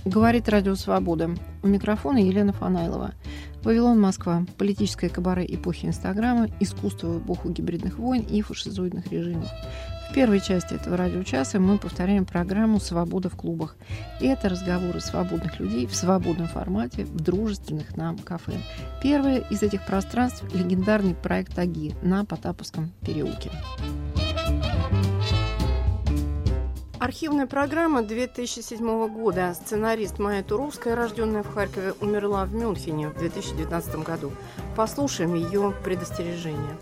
Говорит Радио Свобода. У микрофона Елена Фанайлова. Вавилон, Москва. Политическое кабаре эпохи Инстаграма, искусство в эпоху гибридных войн и фашизоидных режимов. В первой части этого радиочаса мы повторяем программу «Свобода в клубах». И это разговоры свободных людей в свободном формате, в дружественных нам кафе. Первое из этих пространств – легендарный проект «Аги» на Потаповском переулке. Архивная программа 2007 года. Сценарист Майя Туровская, рожденная в Харькове, умерла в Мюнхене в 2019 году. Послушаем ее предостережение.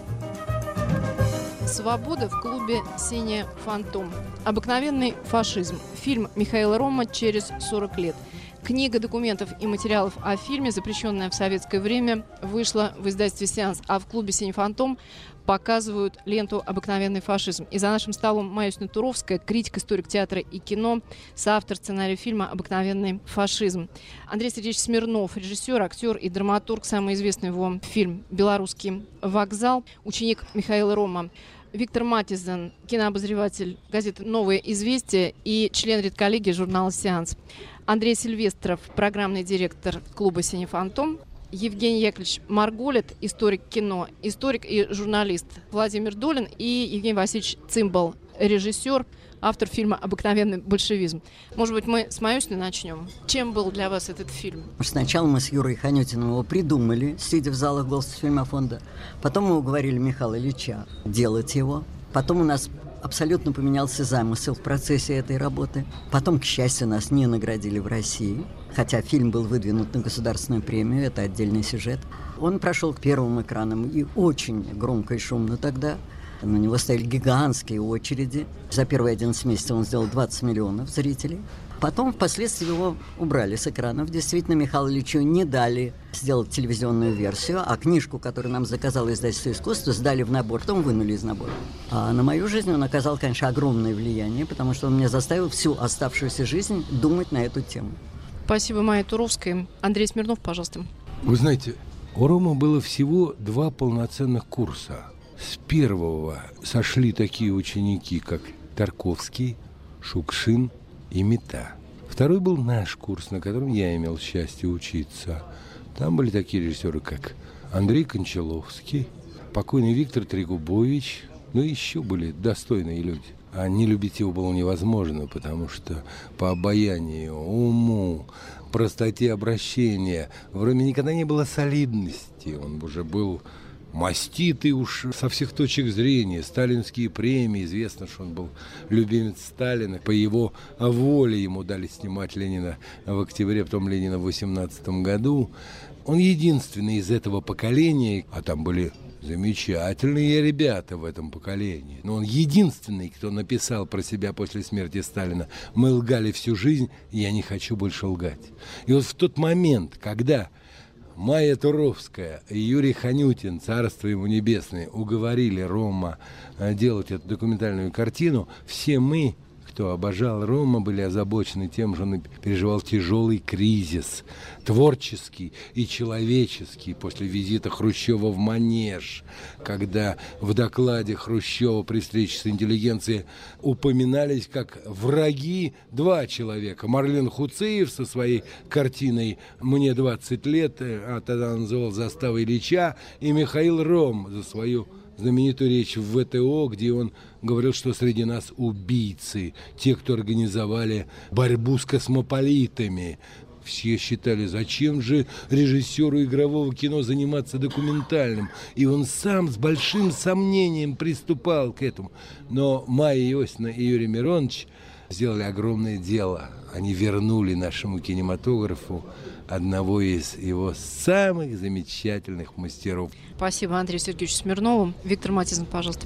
«Свобода в клубе «Синяя фантом». Обыкновенный фашизм. Фильм Михаила Рома «Через 40 лет». Книга документов и материалов о фильме, запрещенная в советское время, вышла в издательстве «Сеанс», а в клубе «Синий фантом» показывают ленту «Обыкновенный фашизм». И за нашим столом Майя Туровская, критик, историк театра и кино, соавтор сценария фильма «Обыкновенный фашизм». Андрей Сергеевич Смирнов, режиссер, актер и драматург, самый известный его фильм «Белорусский вокзал», ученик Михаила Рома. Виктор Матизен, кинообозреватель газеты «Новое известие» и член редколлегии журнала «Сеанс». Андрей Сильвестров, программный директор клуба «Синий фантом». Евгений Яковлевич Марголит, историк кино, историк и журналист. Владимир Долин и Евгений Васильевич Цимбал, режиссер, автор фильма «Обыкновенный большевизм». Может быть, мы с Майей начнем? Чем был для вас этот фильм? Сначала мы с Юрой Ханютиным его придумали, сидя в залах Госфильмофонда. Потом мы уговорили Михаила Ильича делать его. Потом у нас абсолютно поменялся замысел в процессе этой работы. Потом, к счастью, нас не наградили в России, хотя фильм был выдвинут на государственную премию, это отдельный сюжет. Он прошел к первым экранам и очень громко и шумно тогда. На него стояли гигантские очереди. За первые 11 месяцев он сделал 20 миллионов зрителей. Потом, впоследствии, его убрали с экранов. Действительно, Михаилу Ильичу не дали сделать телевизионную версию, а книжку, которую нам заказало издательство «Искусство», сдали в набор, потом вынули из набора. А на мою жизнь он оказал, конечно, огромное влияние, потому что он меня заставил всю оставшуюся жизнь думать на эту тему. Спасибо, Майя Туровская. Андрей Смирнов, пожалуйста. Вы знаете, у Рома было всего 2 полноценных курса. С первого сошли такие ученики, как Тарковский, Шукшин и Мета. Второй был наш курс, на котором я имел счастье учиться. Там были такие режиссеры, как Андрей Кончаловский, покойный Виктор Трегубович, и еще были достойные люди. А не любить его было невозможно, потому что по обаянию, уму, простоте обращения в Роме никогда не было солидности. Он уже был маститый уж со всех точек зрения. Сталинские премии. Известно, что он был любимец Сталина. По его воле ему дали снимать Ленина в октябре, потом Ленина в 18 году. Он единственный из этого поколения, а там были замечательные ребята в этом поколении. Но он единственный, кто написал про себя после смерти Сталина: «Мы лгали всю жизнь, и я не хочу больше лгать». И вот в тот момент, когда Майя Туровская и Юрий Ханютин, царство ему небесное, уговорили Рома делать эту документальную картину, все мы, кто обожал Рома, были озабочены тем, что он переживал тяжелый кризис, творческий и человеческий, после визита Хрущева в Манеж, когда в докладе Хрущева при встрече с интеллигенцией упоминались как враги 2 человека. Марлен Хуцеев со своей картиной «Мне 20 лет», а тогда он называл «Застава Ильича», и Михаил Ром за свою знаменитую речь в ВТО, где он говорил, что среди нас убийцы, те, кто организовали борьбу с космополитами. Все считали, зачем же режиссеру игрового кино заниматься документальным? И он сам с большим сомнением приступал к этому. Но Майя Иосифовна и Юрий Миронович сделали огромное дело. Они вернули нашему кинематографу одного из его самых замечательных мастеров. Спасибо Андрею Сергеевичу Смирнову. Виктор Матизен, пожалуйста.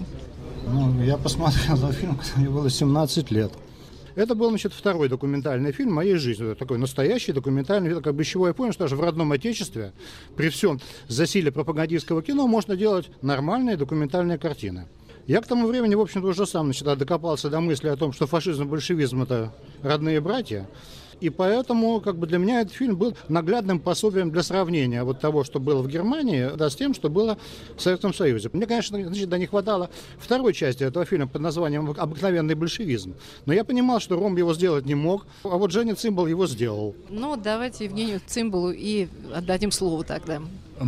Я посмотрел этот фильм, когда мне было 17 лет. Это был, второй документальный фильм моей жизни. Это такой настоящий документальный фильм. Из чего я понял, что даже в родном отечестве, при всем засилии пропагандистского кино, можно делать нормальные документальные картины. Я к тому времени, в общем-то, уже сам докопался до мысли о том, что фашизм и большевизм – это родные братья. И поэтому для меня этот фильм был наглядным пособием для сравнения вот того, что было в Германии, с тем, что было в Советском Союзе. Мне, конечно, не хватало второй части этого фильма под названием «Обыкновенный большевизм». Но я понимал, что Ром его сделать не мог, а вот Женя Цимбал его сделал. Давайте Евгению Цимбалу и отдадим слово тогда.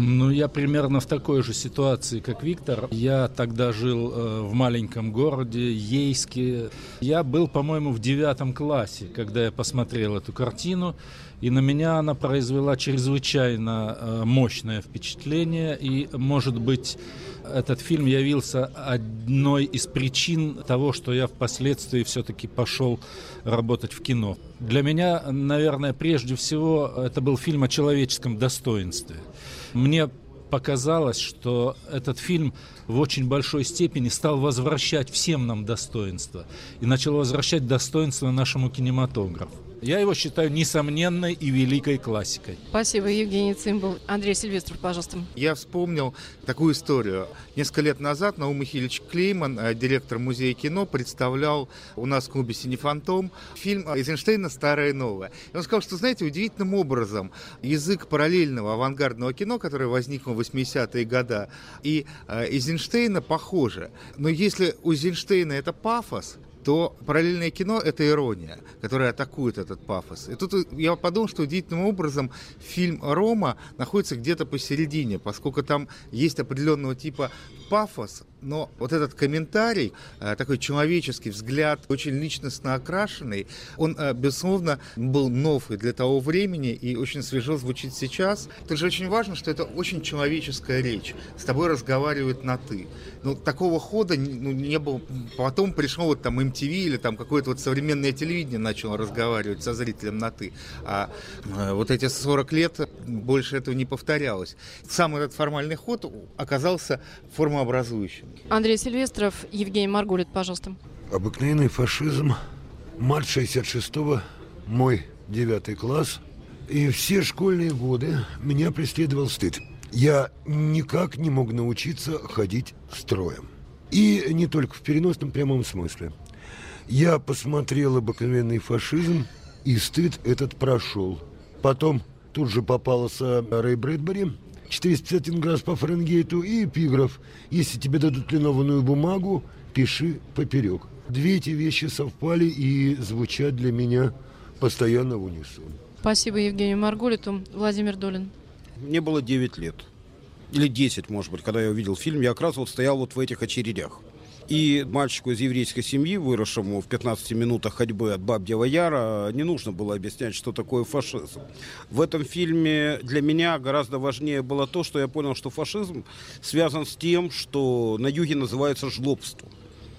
Я примерно в такой же ситуации, как Виктор. Я тогда жил в маленьком городе Ейске. Я был, по-моему, в 9 классе, когда я посмотрел эту картину. И на меня она произвела чрезвычайно мощное впечатление. И, может быть, этот фильм явился одной из причин того, что я впоследствии все-таки пошел работать в кино. Для меня, наверное, прежде всего, это был фильм о человеческом достоинстве. Мне показалось, что этот фильм в очень большой степени стал возвращать всем нам достоинство и начал возвращать достоинство нашему кинематографу. Я его считаю несомненной и великой классикой. Спасибо, Евгений Цимбал. Андрей Сильвестров, пожалуйста. Я вспомнил такую историю. Несколько лет назад Наум Михайлович Клейман, директор музея кино, представлял у нас в клубе «Синефантом» фильм Эйзенштейна «Старое и новое». И он сказал, что, знаете, удивительным образом язык параллельного авангардного кино, которое возникло в 80-е годы, и Эйзенштейна похожи. Но если у Эйзенштейна это пафос, то параллельное кино – это ирония, которая атакует этот пафос. И тут я подумал, что удивительным образом фильм «Рома» находится где-то посередине, поскольку там есть определенного типа пафос, но вот этот комментарий, такой человеческий взгляд, очень личностно окрашенный, он, безусловно, был нов и для того времени, и очень свежо звучит сейчас. Тут же очень важно, что это очень человеческая речь. С тобой разговаривают на «ты». Такого хода не было. Потом пришло MTV или какое-то современное телевидение начало разговаривать со зрителем на «ты». А вот эти 40 лет больше этого не повторялось. Сам этот формальный ход оказался формообразующим. Андрей Сильвестров, Евгений Маргулит, пожалуйста. «Обыкновенный фашизм», март 66-го, мой 9 класс. И все школьные годы меня преследовал стыд. Я никак не мог научиться ходить строем. И не только в переносном прямом смысле. Я посмотрел «Обыкновенный фашизм», и стыд этот прошел. Потом тут же попался Рэй Брэдбери, 451 градус по Фаренгейту, и эпиграф: «Если тебе дадут линованную бумагу, пиши поперек». Две эти вещи совпали и звучат для меня постоянно в унисон. Спасибо Евгению Маргулиту. Владимир Долин. Мне было 9 лет. Или 10, может быть, когда я увидел фильм. Я как раз стоял в этих очередях. И мальчику из еврейской семьи, выросшему в 15 минутах ходьбы от Бабьего Яра, не нужно было объяснять, что такое фашизм. В этом фильме для меня гораздо важнее было то, что я понял, что фашизм связан с тем, что на юге называется жлобством.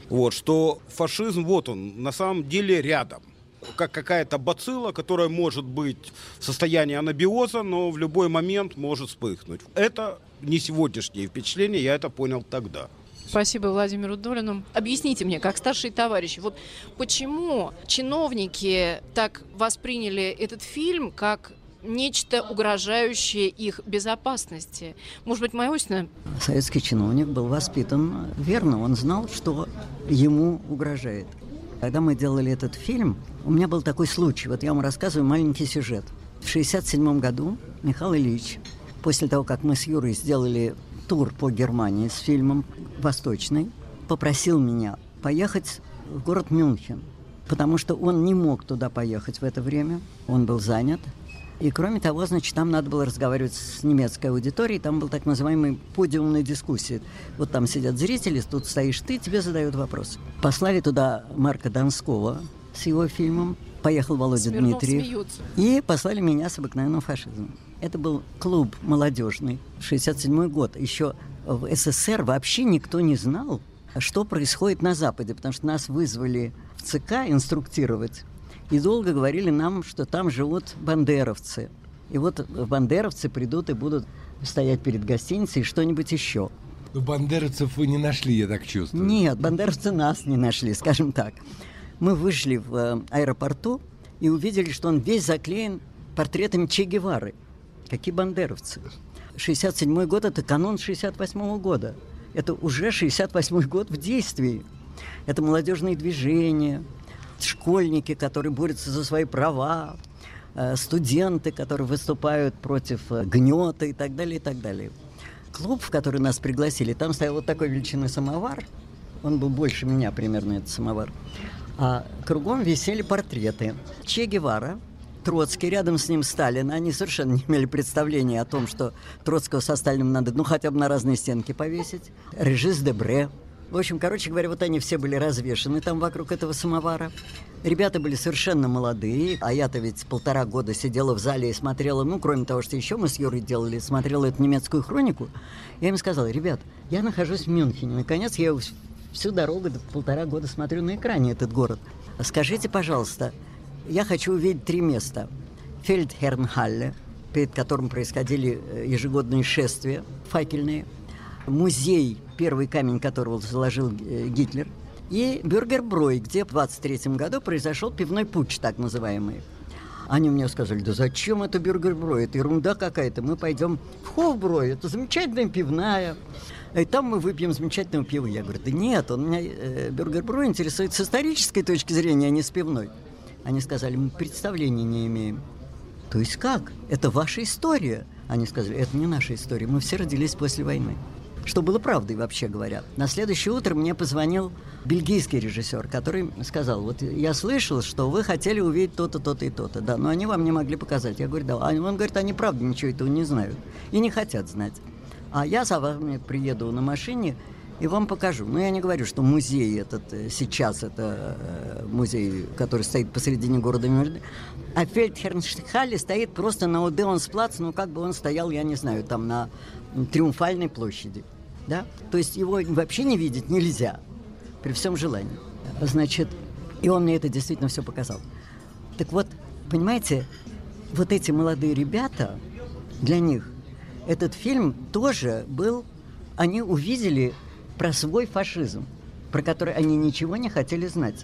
Что фашизм, он, на самом деле рядом. Как какая-то бацилла, которая может быть в состоянии анабиоза, но в любой момент может вспыхнуть. Это не сегодняшнее впечатление, я это понял тогда. Спасибо Владимиру Долину. Объясните мне, как старший товарищ, почему чиновники так восприняли этот фильм как нечто угрожающее их безопасности? Может быть, Майя Осина? Советский чиновник был воспитан верно, он знал, что ему угрожает. Когда мы делали этот фильм, у меня был такой случай. Я вам рассказываю маленький сюжет. В 1967 году Михаил Ильич, после того, как мы с Юрой сделали тур по Германии с фильмом «Восточный», попросил меня поехать в город Мюнхен, потому что он не мог туда поехать в это время, он был занят. И кроме того, там надо было разговаривать с немецкой аудиторией, там был так называемый подиумная дискуссия. Там сидят зрители, тут стоишь ты, тебе задают вопрос. Послали туда Марка Донского с его фильмом, поехал Володя Смирнов Дмитриев, смеется. И послали меня с «Обыкновенным фашизмом». Это был клуб молодежный, 1967 год. Еще в СССР вообще никто не знал, что происходит на Западе, потому что нас вызвали в ЦК инструктировать. И долго говорили нам, что там живут бандеровцы. И бандеровцы придут и будут стоять перед гостиницей и что-нибудь еще. Бандеровцев вы не нашли, я так чувствую. Нет, бандеровцы нас не нашли, скажем так. Мы вышли в аэропорту и увидели, что он весь заклеен портретами Че Гевары. Какие бандеровцы? 67-й год – это канун 68-го года. Это уже 68-й год в действии. Это молодежные движения, школьники, которые борются за свои права. студенты, которые выступают против гнета и так далее, и так далее. Клуб, в который нас пригласили, там стоял вот такой величины самовар. Он был больше меня примерно, этот самовар. А кругом висели портреты. Че Гевара, Троцкий, рядом с ним Сталин. Они совершенно не имели представления о том, что Троцкого со Сталиным надо, хотя бы на разные стенки повесить. Режис Дебре. В общем, короче говоря, вот они все были развешаны там вокруг этого самовара. Ребята были совершенно молодые, а я-то ведь 1,5 года сидела в зале и смотрела, кроме того, что еще мы с Юрой делали, смотрела эту немецкую хронику. Я им сказала: ребят, я нахожусь в Мюнхене. Наконец, я всю дорогу, 1,5 года смотрю на экране этот город. Скажите, пожалуйста, я хочу увидеть 3 места. Фельдхернхалле, перед которым происходили ежегодные шествия факельные. Музей, первый камень которого заложил Гитлер. И Бюргерброй, где в 1923 году произошел пивной путч, так называемый. Они мне сказали: да зачем это Бюргерброй? Это ерунда какая-то. Мы пойдем в Хофброй, это замечательная пивная. И там мы выпьем замечательного пива. Я говорю: да нет, меня Бюргерброй интересует с исторической точки зрения, а не с пивной. Они сказали: мы представления не имеем. То есть как? Это ваша история? Они сказали: это не наша история, мы все родились после войны. Что было правдой, вообще говоря. На следующее утро мне позвонил бельгийский режиссер, который сказал: вот я слышал, что вы хотели увидеть то-то, то-то и то-то. Да, но они вам не могли показать. Я говорю: да. Он говорит: они правда ничего этого не знают и не хотят знать. А я за вами приеду на машине и вам покажу. Но я не говорю, что музей этот сейчас, это музей, который стоит посередине города. А Фельдхернхалле стоит просто на Одеонсплац, как бы он стоял, я не знаю, там на Триумфальной площади. Да? То есть его вообще не видеть нельзя, при всем желании. Значит, и он мне это действительно все показал. Так вот, понимаете, вот эти молодые ребята, для них этот фильм тоже был, они увидели про свой фашизм, про который они ничего не хотели знать.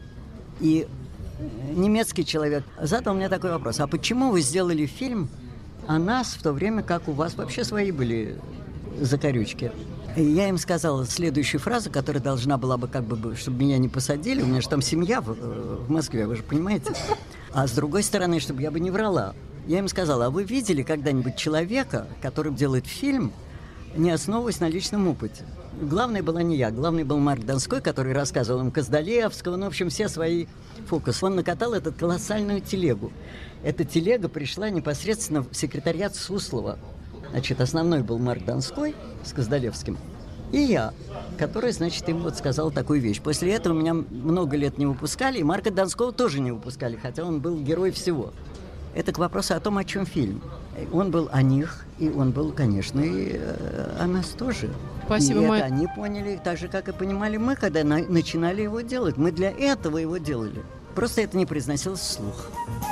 И немецкий человек задал мне такой вопрос: а почему вы сделали фильм о нас в то время, как у вас вообще свои были закорючки? И я им сказала следующую фразу, которая должна была бы, чтобы меня не посадили, у меня же там семья в Москве, вы же понимаете. А с другой стороны, чтобы я бы не врала. Я им сказала: а вы видели когда-нибудь человека, который делает фильм, не основываясь на личном опыте? Главное была не я, главный был Марк Донской, который рассказывал им Каздалевского, в общем, все свои фокусы. Он накатал эту колоссальную телегу. Эта телега пришла непосредственно в секретариат Суслова. Значит, основной был Марк Донской с Каздалевским. И я, который, значит, им сказал такую вещь. После этого меня много лет не выпускали, и Марка Донского тоже не выпускали, хотя он был герой всего. Это к вопросу о том, о чем фильм. Он был о них, и он был, конечно, и о нас тоже. Спасибо, и это они поняли, так же, как и понимали мы, когда начинали его делать. Мы для этого его делали. Просто это не произносилось вслух.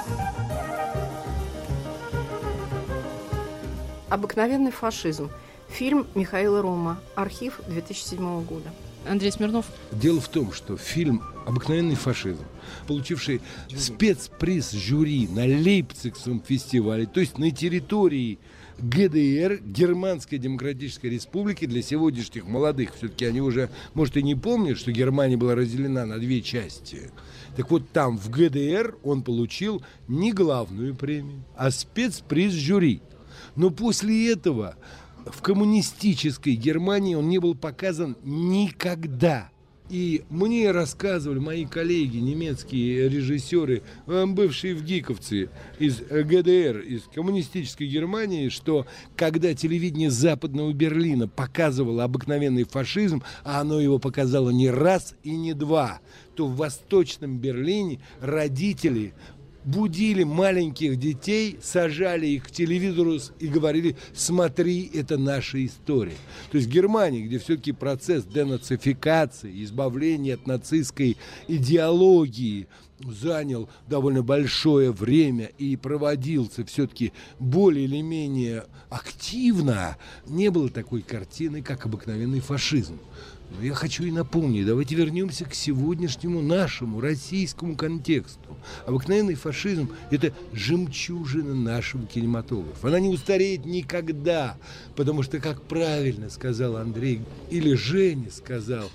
«Обыкновенный фашизм». Фильм Михаила Рома. Архив 2007 года. Андрей Смирнов. Дело в том, что фильм «Обыкновенный фашизм», получивший спецприз жюри на Лейпцигском фестивале, то есть на территории ГДР, Германской Демократической Республики, для сегодняшних молодых, все-таки они уже, может, и не помнят, что Германия была разделена на 2 части. Так вот, там, в ГДР, он получил не главную премию, а спецприз жюри. Но после этого в коммунистической Германии он не был показан никогда. И мне рассказывали мои коллеги, немецкие режиссеры, бывшие вгиковцы из ГДР, из коммунистической Германии, что когда телевидение Западного Берлина показывало «Обыкновенный фашизм», а оно его показало не раз и не 2, то в Восточном Берлине родители будили маленьких детей, сажали их к телевизору и говорили: смотри, это наша история. То есть в Германии, где все-таки процесс денацификации, избавления от нацистской идеологии занял довольно большое время и проводился все-таки более или менее активно, не было такой картины, как «Обыкновенный фашизм». Но я хочу и напомнить, давайте вернемся к сегодняшнему нашему российскому контексту. «Обыкновенный фашизм» — это жемчужина нашего кинематографа. Она не устареет никогда, потому что, как правильно сказал Андрей, или Женя сказал,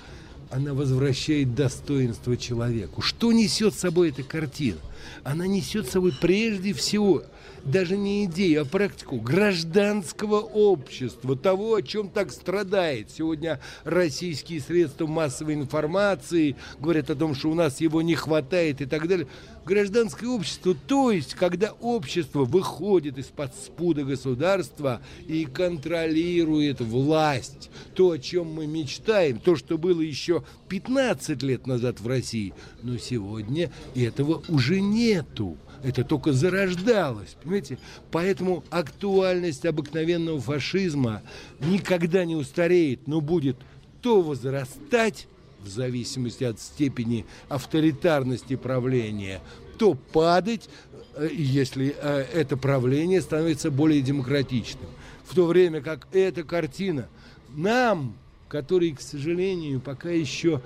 она возвращает достоинство человеку. Что несет с собой эта картина? Она несет с собой прежде всего даже не идею, а практику гражданского общества, того, о чем так страдает. Сегодня российские средства массовой информации говорят о том, что у нас его не хватает и так далее. Гражданское общество, то есть, когда общество выходит из-под спуда государства и контролирует власть, то, о чем мы мечтаем, то, что было еще 15 лет назад в России, но сегодня этого уже нету. Это только зарождалось, понимаете? Поэтому актуальность обыкновенного фашизма никогда не устареет, но будет то возрастать, в зависимости от степени авторитарности правления, то падать, если это правление становится более демократичным. В то время как эта картина нам, которые, к сожалению, пока еще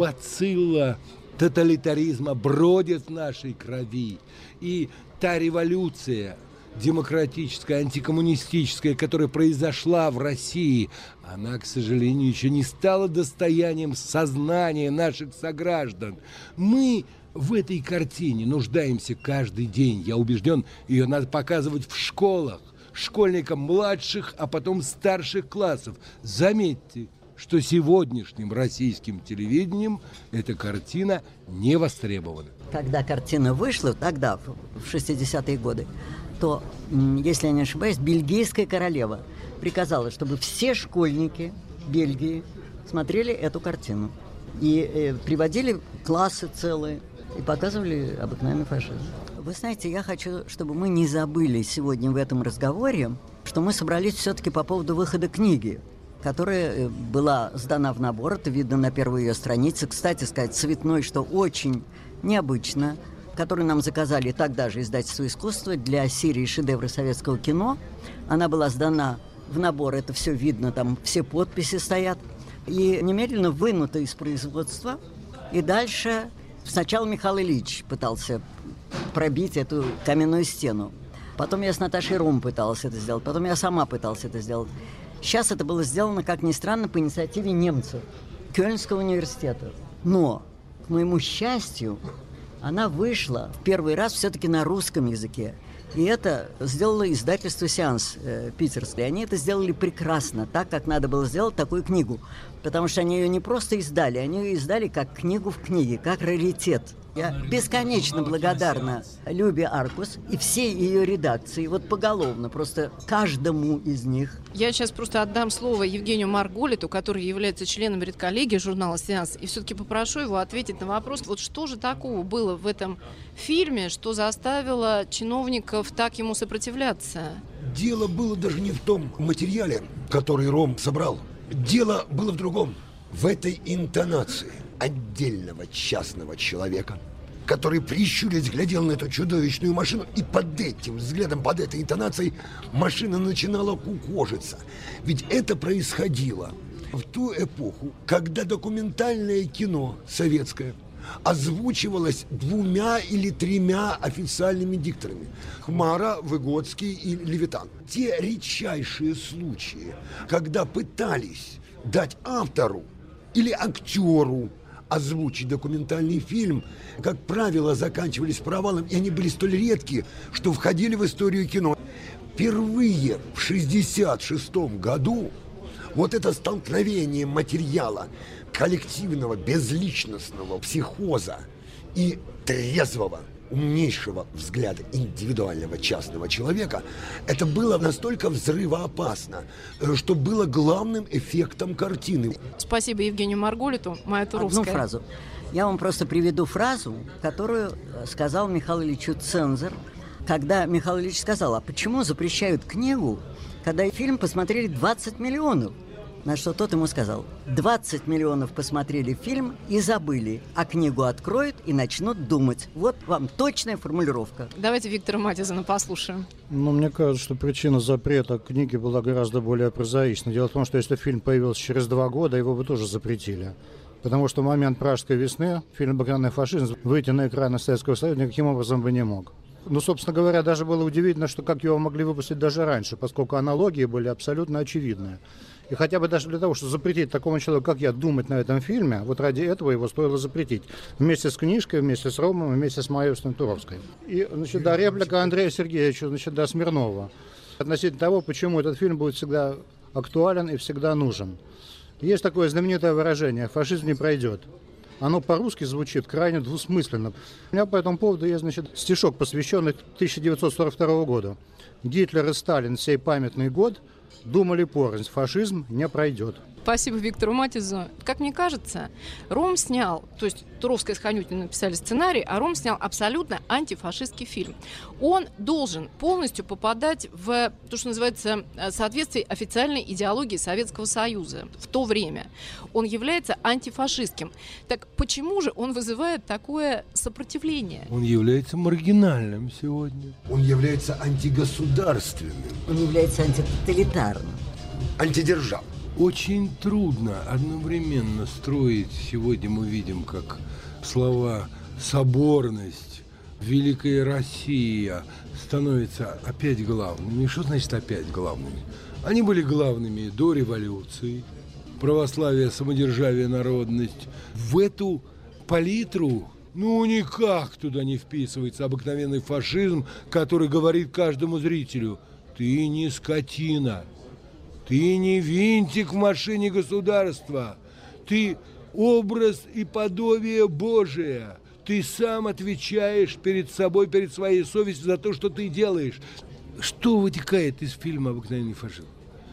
бацилла тоталитаризма бродит в нашей крови, и та революция демократическая, антикоммунистическая, которая произошла в России, она, к сожалению, еще не стала достоянием сознания наших сограждан. Мы в этой картине нуждаемся каждый день. Я убежден, ее надо показывать в школах, школьникам младших, а потом старших классов. Заметьте, что сегодняшним российским телевидением эта картина не востребована. Когда картина вышла, тогда, в 60-е годы, то, если я не ошибаюсь, бельгийская королева приказала, чтобы все школьники Бельгии смотрели эту картину. И приводили классы целые и показывали обыкновенный фашизм. Вы знаете, я хочу, чтобы мы не забыли сегодня в этом разговоре, что мы собрались все-таки по поводу выхода книги, которая была сдана в набор. Это видно на первой ее странице. Кстати сказать, цветной, что очень необычно, который нам заказали тогда же издательство «Искусство» для серии «Шедевры советского кино». Она была сдана в набор, это все видно, там все подписи стоят. И немедленно вынута из производства. И дальше сначала Михаил Ильич пытался пробить эту каменную стену. Потом я с Наташей Рум пыталась это сделать. Потом я сама пыталась это сделать. Сейчас это было сделано, как ни странно, по инициативе немцев, Кёльнского университета. Но, к моему счастью, она вышла в первый раз все-таки на русском языке. И это сделало издательство «Сеанс» питерское. Они это сделали прекрасно, так, как надо было сделать такую книгу. Потому что они ее не просто издали, они ее издали как книгу в книге, как раритет. Я бесконечно благодарна Любе Аркус и всей ее редакции, вот поголовно, просто каждому из них. Я сейчас просто отдам слово Евгению Марголиту, который является членом редколлегии журнала «Сеанс», и все-таки попрошу его ответить на вопрос, вот что же такого было в этом фильме, что заставило чиновников так ему сопротивляться? Дело было даже не в том материале, который Ром собрал. Дело было в другом. В этой интонации отдельного частного человека, который, прищурясь, глядел на эту чудовищную машину, и под этим взглядом, под этой интонацией машина начинала кукожиться. Ведь это происходило в ту эпоху, когда документальное кино советское озвучивалось 2 или 3 официальными дикторами: Хмара, Выгодский и Левитан. Те редчайшие случаи, когда пытались дать автору или актеру озвучить документальный фильм, как правило, заканчивались провалом, и они были столь редки, что входили в историю кино. Впервые в 1966 году вот это столкновение материала, коллективного, безличностного психоза и трезвого, умнейшего взгляда индивидуального частного человека, это было настолько взрывоопасно, что было главным эффектом картины. Спасибо Евгению Марголиту. Майя Туровская. Одну фразу. Я вам просто приведу фразу, которую сказал Михаилу Ильичу цензор, когда Михаил Ильич сказал: а почему запрещают книгу, когда фильм посмотрели 20 миллионов? На что тот ему сказал: 20 миллионов посмотрели фильм и забыли, а книгу откроют и начнут думать. Вот вам точная формулировка. Давайте Виктора Матизана послушаем. Ну, мне кажется, что причина запрета книги была гораздо более прозаична. Дело в том, что если фильм появился через 2 года, его бы тоже запретили. Потому что в момент Пражской весны фильм «Обыкновенный фашизм» выйти на экраны Советского Союза никаким образом бы не мог. Ну, собственно говоря, даже было удивительно, что как его могли выпустить даже раньше, поскольку аналогии были абсолютно очевидные. И хотя бы даже для того, чтобы запретить такому человеку, как я, думать на этом фильме, вот ради этого его стоило запретить. Вместе с книжкой, вместе с Ромом, вместе с Майей Туровской. И, значит, да, реплика Андрея Сергеевича, значит, да, Смирнова. Относительно того, почему этот фильм будет всегда актуален и всегда нужен. Есть такое знаменитое выражение «фашизм не пройдет». Оно по-русски звучит крайне двусмысленно. У меня по этому поводу есть, значит, стишок, посвященный 1942 году. «Гитлер и Сталин сей памятный год думали порознь, фашизм не пройдет». Спасибо Виктору Матизу. Как мне кажется, Ром снял, то есть Туровская с Ханютиным написали сценарий, а Ром снял абсолютно антифашистский фильм. Он должен полностью попадать в то, что называется соответствие официальной идеологии Советского Союза в то время. Он является антифашистским. Так почему же он вызывает такое сопротивление? Он является маргинальным сегодня. Он является антигосударственным, Он является антитоталитарным. антидержавным. Очень трудно одновременно строить, сегодня мы видим, как слова «соборность», «Великая Россия» становятся опять главными. И что значит опять главными? Они были главными до революции, православие, самодержавие, народность. В эту палитру никак туда не вписывается обыкновенный фашизм, который говорит каждому зрителю: «Ты не скотина». Ты не винтик в машине государства. Ты образ и подобие Божие. Ты сам отвечаешь перед собой, перед своей совестью за то, что ты делаешь. Что вытекает из фильма «Обыкновенный фашизм»?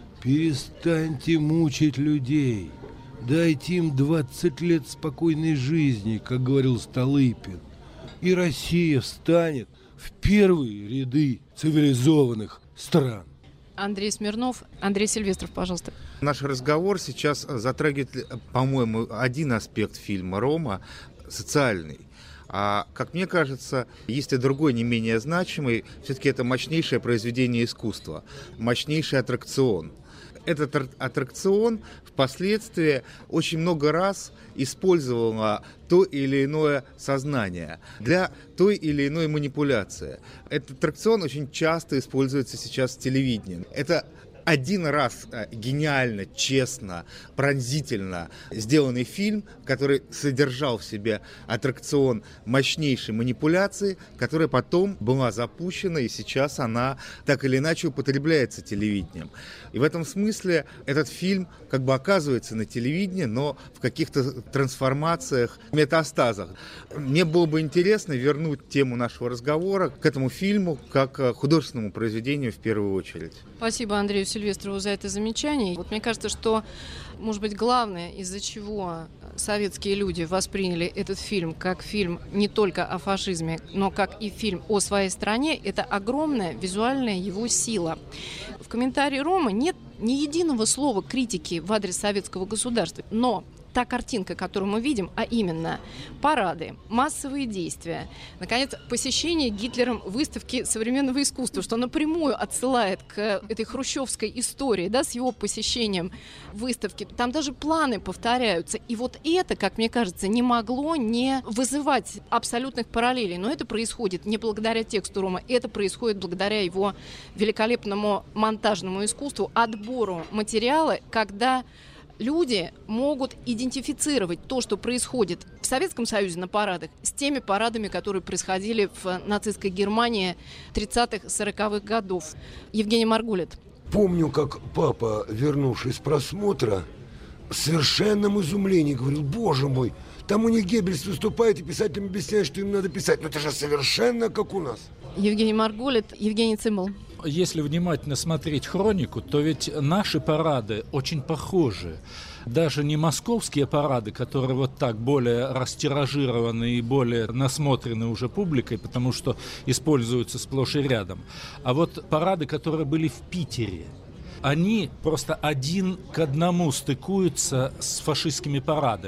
Перестаньте мучить людей. Дайте им 20 лет спокойной жизни, как говорил Столыпин. И Россия встанет в первые ряды цивилизованных стран. Андрей Смирнов, Андрей Сильвестров, пожалуйста. Наш разговор сейчас затрагивает, по-моему, один аспект фильма «Рома» – социальный. А, как мне кажется, есть и другой, не менее значимый. Все-таки это мощнейшее произведение искусства, мощнейший аттракцион. Этот аттракцион впоследствии очень много раз использовало то или иное сознание для той или иной манипуляции. Этот аттракцион очень часто используется сейчас в телевидении. Это один раз гениально, честно, пронзительно сделанный фильм, который содержал в себе аттракцион мощнейшей манипуляции, которая потом была запущена, и сейчас она так или иначе употребляется телевидением. И в этом смысле этот фильм как бы оказывается на телевидении, но в каких-то трансформациях, метастазах. Мне было бы интересно вернуть тему нашего разговора к этому фильму как художественному произведению в первую очередь. Спасибо Андрею Сильвестрову за это замечание. Вот мне кажется, что, может быть, главное, из-за чего советские люди восприняли этот фильм как фильм не только о фашизме, но как и фильм о своей стране, это огромная визуальная его сила. В комментарии Ромы нет ни единого слова критики в адрес советского государства, но та картинка, которую мы видим, а именно парады, массовые действия, наконец, посещение Гитлером выставки современного искусства, что напрямую отсылает к этой хрущевской истории, да, с его посещением выставки. Там даже планы повторяются. И вот это, как мне кажется, не могло не вызывать абсолютных параллелей. Но это происходит не благодаря тексту Рома, это происходит благодаря его великолепному монтажному искусству, отбору материала, когда люди могут идентифицировать то, что происходит в Советском Союзе на парадах, с теми парадами, которые происходили в нацистской Германии 30-х, 40-х годов. Евгений Маргулит. Помню, как папа, вернувшись с просмотра, в совершенном изумлении говорил: «Боже мой, там у них Геббельс выступает, и писателям объясняет, что им надо писать. Но это же совершенно как у нас». Евгений Маргулит, Евгений Цимбал. Если внимательно смотреть хронику, то ведь наши парады очень похожи. Даже не московские парады, которые вот так более растиражированы и более насмотрены уже публикой, потому что используются сплошь и рядом, а вот парады, которые были в Питере, они просто один к одному стыкуются с фашистскими парадами.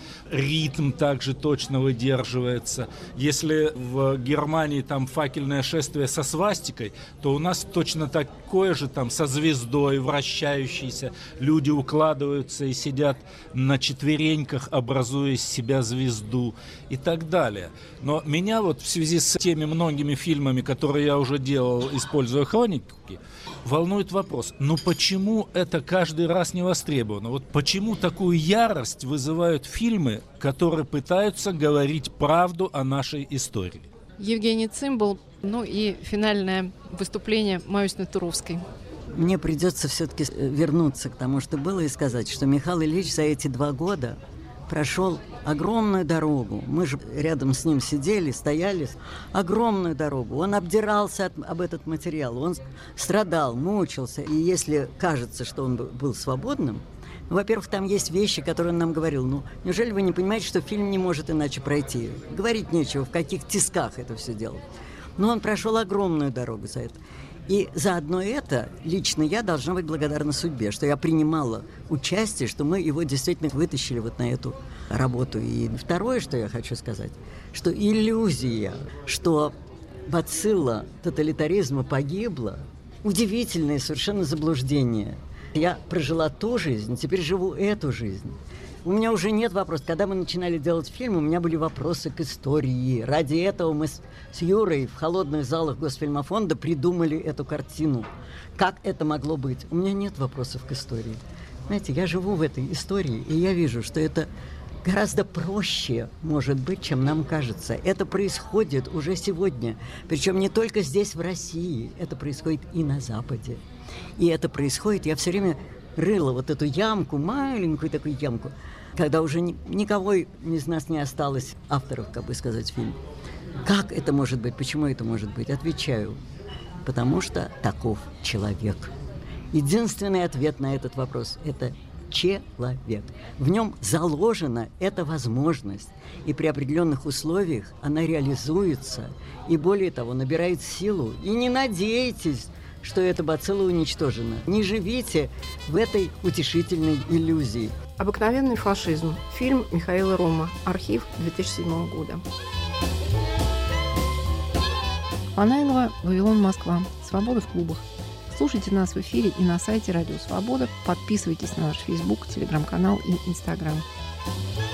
ритм также точно выдерживается. Если в Германии там факельное шествие со свастикой, то у нас точно такое же там со звездой вращающейся. Люди укладываются и сидят на четвереньках, образуя из себя звезду и так далее. Но меня вот в связи с теми многими фильмами, которые я уже делал, используя хроники, волнует вопрос, ну почему это каждый раз не востребовано? Вот почему такую ярость вызывают фильмы, которые пытаются говорить правду о нашей истории? Евгений Цимбал, ну и финальное выступление Маруси Туровской. Мне придется все-таки вернуться к тому, что было, и сказать, что Михаил Ильич за эти 2 года прошел огромную дорогу. Мы же рядом с ним сидели, стояли. Огромную дорогу. Он обдирался об этот материал. Он страдал, мучился. И если кажется, что он был свободным, во-первых, там есть вещи, которые он нам говорил. Ну, неужели вы не понимаете, что фильм не может иначе пройти? Говорить нечего, в каких тисках это все делать. Но он прошел огромную дорогу за это. И заодно это лично я должна быть благодарна судьбе, что я принимала участие, что мы его действительно вытащили вот на эту работу. И второе, что я хочу сказать, что иллюзия, что бацилла тоталитаризма погибла, удивительное совершенно заблуждение. Я прожила ту жизнь, теперь живу эту жизнь. У меня уже нет вопросов. Когда мы начинали делать фильм, у меня были вопросы к истории. Ради этого мы с Юрой в холодных залах Госфильмофонда придумали эту картину. Как это могло быть? У меня нет вопросов к истории. Знаете, я живу в этой истории, и я вижу, что это гораздо проще, может быть, чем нам кажется. Это происходит уже сегодня. Причем не только здесь, в России. Это происходит и на Западе. И это происходит, я все время рыла вот эту ямку, маленькую такую ямку, когда уже никого из нас не осталось, авторов, как бы сказать, фильма. Как это может быть? Почему это может быть? Отвечаю, потому что таков человек. Единственный ответ на этот вопрос – это человек. В нем заложена эта возможность, и при определенных условиях она реализуется, и более того, набирает силу. И не надейтесь, что эта бацилла уничтожена. Не живите в этой утешительной иллюзии. «Обыкновенный фашизм». Фильм Михаила Рома. Архив 2007 года. Панаилова, Вавилон, Москва. Свобода в клубах. Слушайте нас в эфире и на сайте Радио Свобода. Подписывайтесь на наш Facebook, Телеграм-канал и Инстаграм.